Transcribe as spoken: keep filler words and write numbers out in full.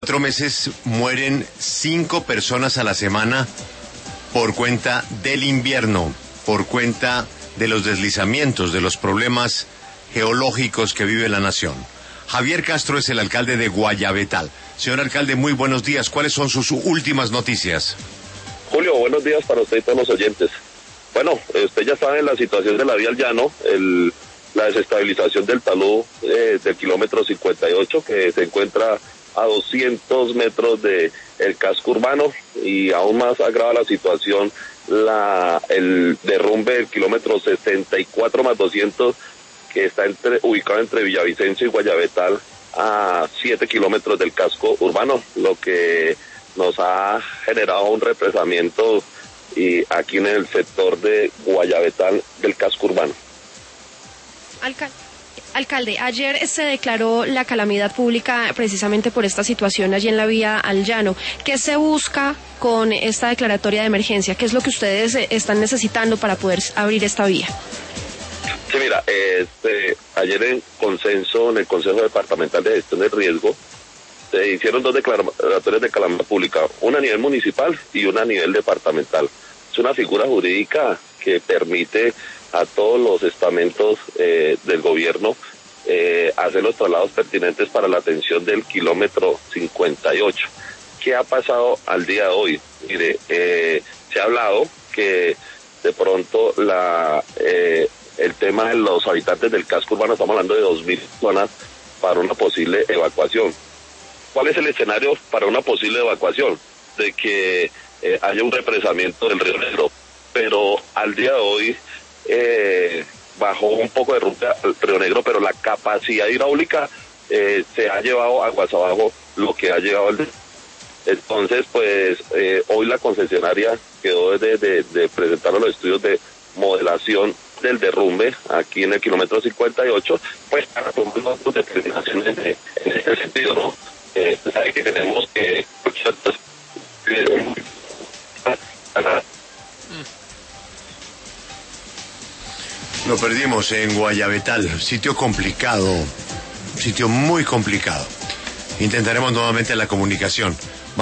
Cuatro meses mueren cinco personas a la semana por cuenta del invierno, por cuenta de los deslizamientos, de los problemas geológicos que vive la nación. Javier Castro es el alcalde de Guayabetal. Señor alcalde, muy buenos días. ¿Cuáles son sus últimas noticias? Julio, buenos días para usted y todos los oyentes. Bueno, usted ya sabe la situación de la vía al llano, el, la desestabilización del talud eh, del kilómetro cincuenta y ocho, que se encuentra a doscientos metros de el casco urbano, y aún más agrava la situación la el derrumbe del kilómetro sesenta y cuatro más doscientos, que está entre, ubicado entre Villavicencio y Guayabetal, a siete kilómetros del casco urbano, lo que nos ha generado un represamiento y aquí en el sector de Guayabetal del casco urbano. Alcalde. Alcalde, ayer se declaró la calamidad pública precisamente por esta situación allí en la vía al llano. ¿Qué se busca con esta declaratoria de emergencia? ¿Qué es lo que ustedes están necesitando para poder abrir esta vía? Sí, mira, este, ayer en consenso en el Consejo Departamental de Gestión del Riesgo se hicieron dos declaratorias de calamidad pública, una a nivel municipal y una a nivel departamental. Es una figura jurídica que permite a todos los estamentos eh, del gobierno eh, hacer los traslados pertinentes para la atención del kilómetro cincuenta y ocho. ¿Qué ha pasado al día de hoy? Mire, eh, se ha hablado que de pronto la eh, el tema de los habitantes del casco urbano, estamos hablando de dos mil personas para una posible evacuación. ¿Cuál es el escenario para una posible evacuación? De que eh, haya un represamiento del río Negro, pero al día de hoy Eh, bajó un poco de ruta el Río Negro, pero la capacidad hidráulica eh, se ha llevado aguas abajo lo que ha llegado el... Entonces, pues, eh, hoy la concesionaria quedó de, de, de presentar los estudios de modelación del derrumbe aquí en el kilómetro cincuenta y ocho, pues para tomar las determinaciones de, en este sentido, ¿no? Eh, sabe que tenemos que... Lo perdimos en Guayabetal, sitio complicado, sitio muy complicado. Intentaremos nuevamente la comunicación.